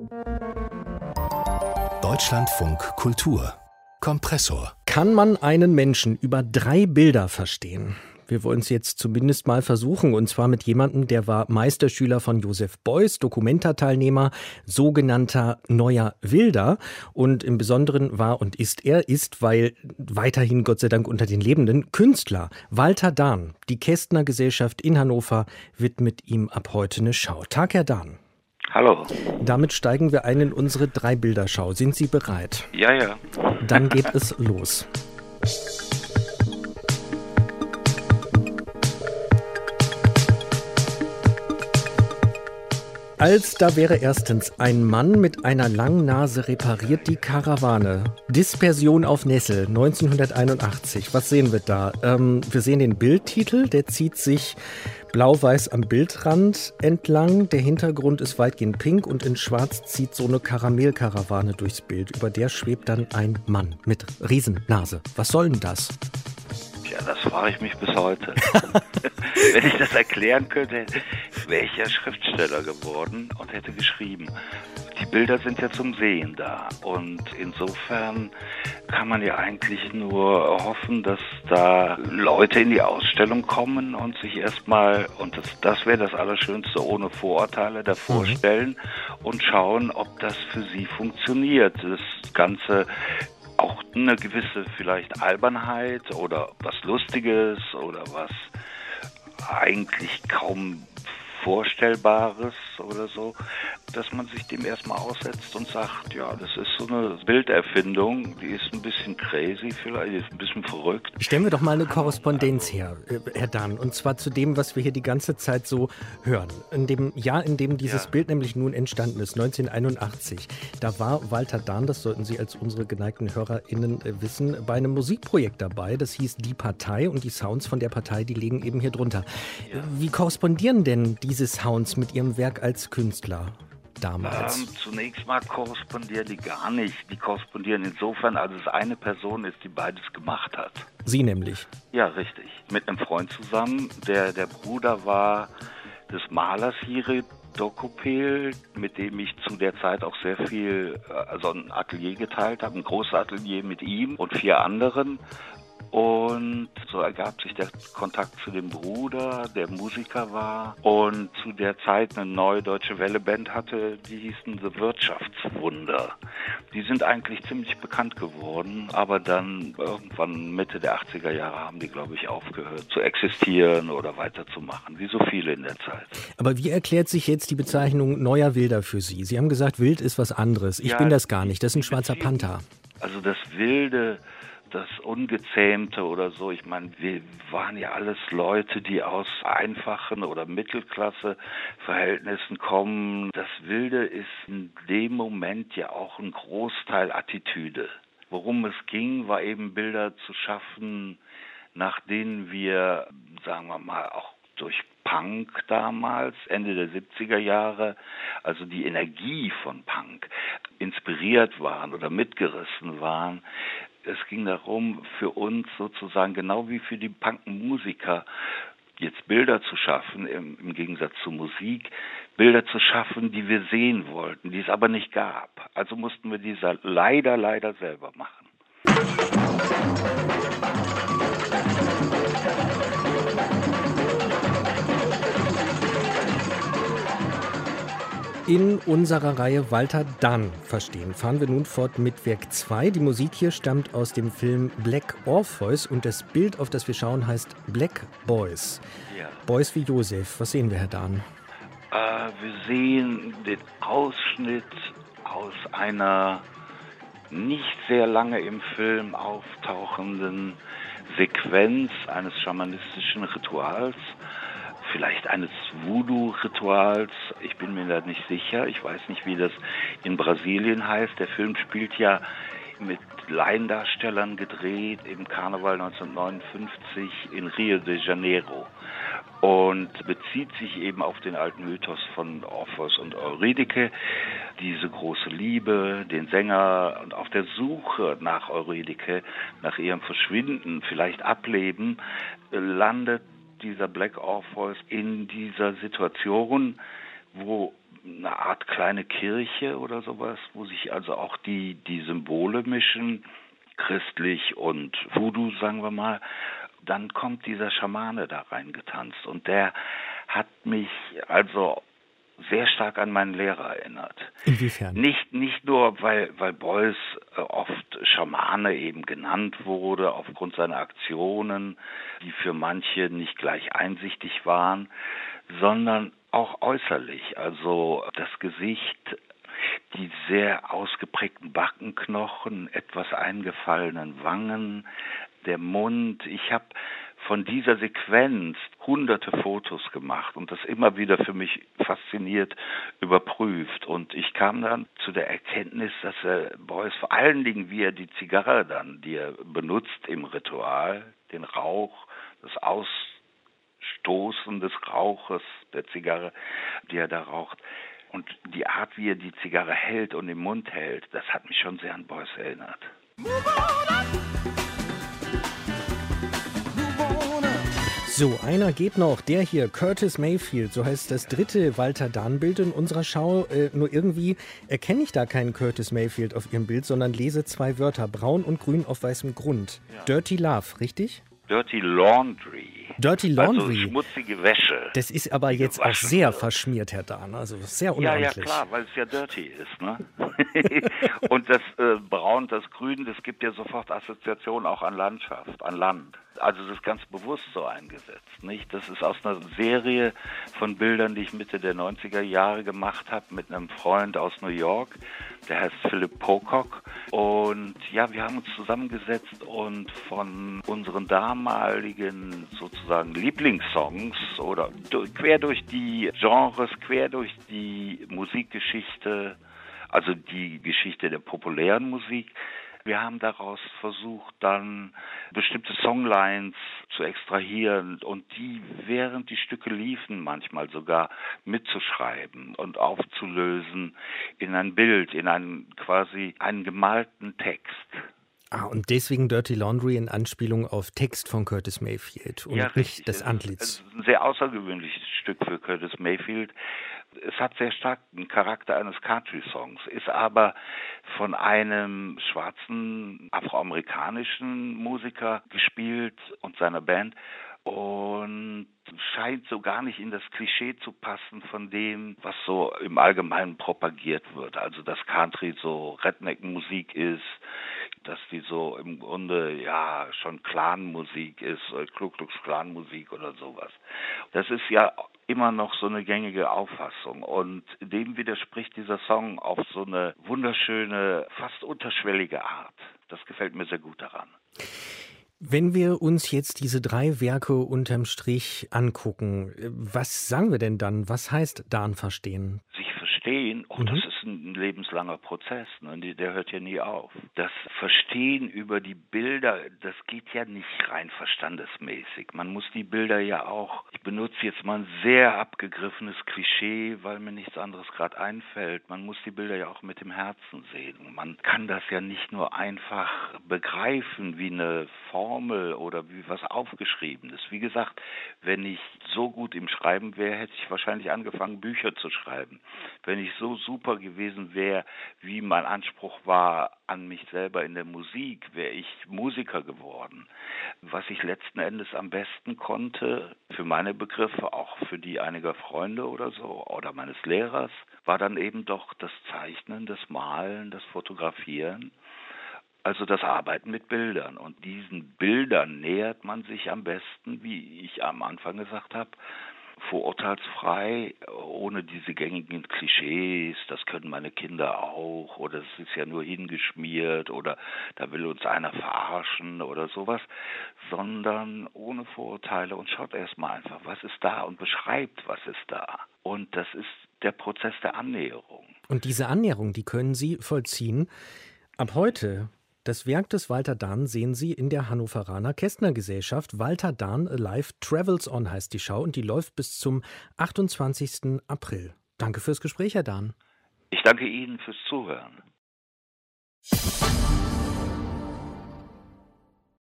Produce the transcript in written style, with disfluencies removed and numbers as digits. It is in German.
Deutschlandfunk Kultur Kompressor. Kann man einen Menschen über 3 Bilder verstehen? Wir wollen es jetzt zumindest mal versuchen, und zwar mit jemandem, der war Meisterschüler von Joseph Beuys, Documenta-Teilnehmer, sogenannter Neuer Wilder. Und im Besonderen war und ist, weil weiterhin Gott sei Dank unter den Lebenden, Künstler. Walter Dahn, die Kästner Gesellschaft in Hannover, widmet ihm ab heute eine Schau. Tag, Herr Dahn. Hallo. Damit steigen wir ein in unsere 3-Bilder-Schau. Sind Sie bereit? Ja. Dann geht es los. Als da wäre erstens ein Mann mit einer langen Nase repariert die Karawane. Dispersion auf Nessel, 1981. Was sehen wir da? Wir sehen den Bildtitel, der zieht sich blau-weiß am Bildrand entlang. Der Hintergrund ist weitgehend pink und in schwarz zieht so eine Karamellkarawane durchs Bild. Über der schwebt dann ein Mann mit Riesennase. Was soll denn das? Ja, das frage ich mich bis heute. Wenn ich das erklären könnte, wäre ich ja Schriftsteller geworden und hätte geschrieben. Die Bilder sind ja zum Sehen da und insofern kann man ja eigentlich nur hoffen, dass da Leute in die Ausstellung kommen und sich erstmal, und das wäre das Allerschönste, ohne Vorurteile davor stellen und schauen, ob das für sie funktioniert. Das Ganze auch eine gewisse vielleicht Albernheit oder was Lustiges oder was eigentlich kaum Vorstellbares oder so, dass man sich dem erstmal aussetzt und sagt, ja, das ist so eine Bilderfindung, die ist ein bisschen crazy vielleicht, die ist ein bisschen verrückt. Stellen wir doch mal eine Korrespondenz her, Herr Dahn, und zwar zu dem, was wir hier die ganze Zeit so hören. In dem Jahr, in dem dieses Bild nämlich nun entstanden ist, 1981, da war Walter Dahn, das sollten Sie als unsere geneigten HörerInnen wissen, bei einem Musikprojekt dabei, das hieß Die Partei, und die Sounds von der Partei, die liegen eben hier drunter. Ja. Wie korrespondieren denn diese Sounds mit Ihrem Werk als Künstler damals? Zunächst mal korrespondieren die gar nicht. Die korrespondieren insofern, als es eine Person ist, die beides gemacht hat. Sie nämlich? Ja, richtig. Mit einem Freund zusammen, der Bruder war des Malers Jiri Dokupel, mit dem ich zu der Zeit auch sehr viel, also ein Atelier geteilt habe, ein großes Atelier mit ihm und 4 anderen. Und so ergab sich der Kontakt zu dem Bruder, der Musiker war und zu der Zeit eine neue Deutsche Welle-Band hatte, die hießen The Wirtschaftswunder. Die sind eigentlich ziemlich bekannt geworden, aber dann irgendwann Mitte der 80er Jahre haben die, glaube ich, aufgehört zu existieren oder weiterzumachen, wie so viele in der Zeit. Aber wie erklärt sich jetzt die Bezeichnung Neuer Wilder für Sie? Sie haben gesagt, wild ist was anderes. Ich bin das gar nicht, das ist ein schwarzer Panther. Also das Wilde, das Ungezähmte oder so. Ich meine, wir waren ja alles Leute, die aus einfachen oder Mittelklasse-Verhältnissen kommen. Das Wilde ist in dem Moment ja auch ein Großteil Attitüde. Worum es ging, war eben Bilder zu schaffen, nach denen wir, sagen wir mal, auch durch Punk damals, Ende der 70er Jahre, also die Energie von Punk, inspiriert waren oder mitgerissen waren. Es ging darum, für uns sozusagen, genau wie für die Punkmusiker, jetzt Bilder zu schaffen, im Gegensatz zu Musik, Bilder zu schaffen, die wir sehen wollten, die es aber nicht gab. Also mussten wir diese leider selber machen. In unserer Reihe Walter Dahn verstehen fahren wir nun fort mit Werk 2. Die Musik hier stammt aus dem Film Black Orpheus und das Bild, auf das wir schauen, heißt Black Boys. Ja. Boys wie Joseph. Was sehen wir, Herr Dahn? Wir sehen den Ausschnitt aus einer nicht sehr lange im Film auftauchenden Sequenz eines schamanistischen Rituals. Vielleicht eines Voodoo-Rituals, ich bin mir da nicht sicher, ich weiß nicht, wie das in Brasilien heißt. Der Film spielt ja mit Laiendarstellern gedreht im Karneval 1959 in Rio de Janeiro und bezieht sich eben auf den alten Mythos von Orpheus und Eurydike, diese große Liebe, den Sänger, und auf der Suche nach Eurydike, nach ihrem Verschwinden, vielleicht Ableben, landet dieser Black Orpheus in dieser Situation, wo eine Art kleine Kirche oder sowas, wo sich also auch die Symbole mischen, christlich und Voodoo, sagen wir mal. Dann kommt dieser Schamane da reingetanzt und der hat mich also sehr stark an meinen Lehrer erinnert. Inwiefern? Nicht nur, weil Beuys oft Schamane eben genannt wurde, aufgrund seiner Aktionen, die für manche nicht gleich einsichtig waren, sondern auch äußerlich. Also das Gesicht, die sehr ausgeprägten Backenknochen, etwas eingefallenen Wangen, der Mund. Ich habe von dieser Sequenz hunderte Fotos gemacht und das immer wieder für mich fasziniert überprüft. Und ich kam dann zu der Erkenntnis, dass Beuys vor allen Dingen, wie er die Zigarre dann, die er benutzt im Ritual, den Rauch, das Ausstoßen des Rauches der Zigarre, die er da raucht, und die Art, wie er die Zigarre hält und im Mund hält, das hat mich schon sehr an Beuys erinnert. So, einer geht noch, der hier, Curtis Mayfield, so heißt das dritte Walter Dahn-Bild in unserer Schau. Nur irgendwie erkenne ich da keinen Curtis Mayfield auf Ihrem Bild, sondern lese zwei Wörter, braun und grün auf weißem Grund. Ja. Dirty Love, richtig? Dirty Laundry. Dirty Laundry. Also schmutzige Wäsche. Das ist aber jetzt auch sehr verschmiert, Herr Dahn. Also sehr unordentlich. Ja, klar, weil es ja dirty ist, ne? Und das Braun, das Grün, das gibt ja sofort Assoziationen auch an Landschaft, an Land. Also das ist ganz bewusst so eingesetzt, nicht? Das ist aus einer Serie von Bildern, die ich Mitte der 90er Jahre gemacht habe mit einem Freund aus New York, der heißt Philip Pocock. Und ja, wir haben uns zusammengesetzt und von unseren damaligen sozusagen Lieblingssongs oder quer durch die Genres, quer durch die Musikgeschichte, also die Geschichte der populären Musik. Wir haben daraus versucht, dann bestimmte Songlines zu extrahieren und die, während die Stücke liefen, manchmal sogar mitzuschreiben und aufzulösen in ein Bild, in einen quasi einen gemalten Text. Ah, und deswegen Dirty Laundry in Anspielung auf Text von Curtis Mayfield und ja, nicht das Antlitz. Es ist ein sehr außergewöhnliches Stück für Curtis Mayfield. Es hat sehr stark den Charakter eines Country-Songs, ist aber von einem schwarzen afroamerikanischen Musiker gespielt und seiner Band und scheint so gar nicht in das Klischee zu passen von dem, was so im Allgemeinen propagiert wird. Also dass Country so Redneck-Musik ist, dass die so im Grunde ja schon Clan-Musik ist, Ku Klux Klan-Musik oder sowas. Das ist ja immer noch so eine gängige Auffassung und dem widerspricht dieser Song auf so eine wunderschöne, fast unterschwellige Art. Das gefällt mir sehr gut daran. Wenn wir uns jetzt diese drei Werke unterm Strich angucken, was sagen wir denn dann? Was heißt Dahn verstehen? Sich verstehen, das ist ein lebenslanger Prozess, ne? Der hört ja nie auf. Das Verstehen über die Bilder, das geht ja nicht rein verstandesmäßig. Man muss die Bilder ja auch, ich benutze jetzt mal ein sehr abgegriffenes Klischee, weil mir nichts anderes gerade einfällt. Man muss die Bilder ja auch mit dem Herzen sehen. Man kann das ja nicht nur einfach begreifen wie eine Formel oder wie was Aufgeschriebenes. Wie gesagt, wenn ich so gut im Schreiben wäre, hätte ich wahrscheinlich angefangen, Bücher zu schreiben. Wenn ich so super gewesen wäre, wie mein Anspruch war an mich selber in der Musik, wäre ich Musiker geworden. Was ich letzten Endes am besten konnte, für meine Begriffe, auch für die einiger Freunde oder so, oder meines Lehrers, war dann eben doch das Zeichnen, das Malen, das Fotografieren. Also das Arbeiten mit Bildern. Und diesen Bildern nähert man sich am besten, wie ich am Anfang gesagt habe, vorurteilsfrei, ohne diese gängigen Klischees, das können meine Kinder auch, oder es ist ja nur hingeschmiert, oder da will uns einer verarschen oder sowas, sondern ohne Vorurteile und schaut erstmal einfach, was ist da und beschreibt, was ist da. Und das ist der Prozess der Annäherung. Und diese Annäherung, die können Sie vollziehen ab heute. Das Werk des Walter Dahn sehen Sie in der Hannoveraner Kästner Gesellschaft. Walter Dahn Alive Travels On heißt die Schau und die läuft bis zum 28. April. Danke fürs Gespräch, Herr Dahn. Ich danke Ihnen fürs Zuhören.